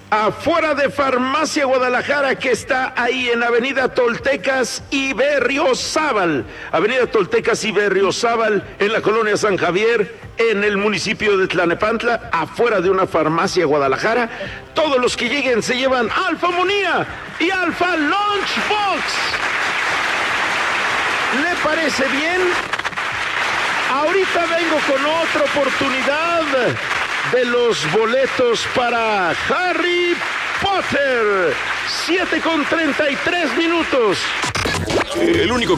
afuera de Farmacia Guadalajara, que está ahí en Avenida Toltecas y Berriozábal. Avenida Toltecas y Berriozábal, en la colonia San Javier, en el municipio de Tlanepantla, afuera de una Farmacia Guadalajara. Todos los que lleguen se llevan Alfa Monía y Alfa Lunchbox. ¿Le parece bien? Ahorita vengo con otra oportunidad de los boletos para Harry Potter. 7:33. El único